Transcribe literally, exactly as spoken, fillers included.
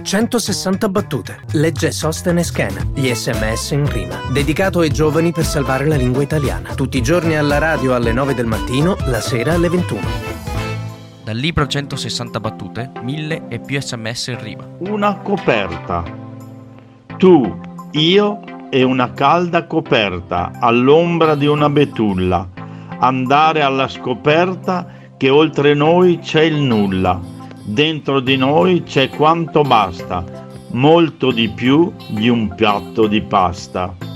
centosessanta battute. Legge Sostenes Schena. Gli sms in rima. Dedicato ai giovani per salvare la lingua italiana. Tutti i giorni alla radio alle nove del mattino, la sera alle ventuno. Dal libro centosessanta battute, mille e più sms in rima. Una coperta. Tu, io e una calda coperta all'ombra di una betulla. Andare alla scoperta che oltre noi c'è il nulla. Dentro di noi c'è quanto basta, molto di più di un piatto di pasta.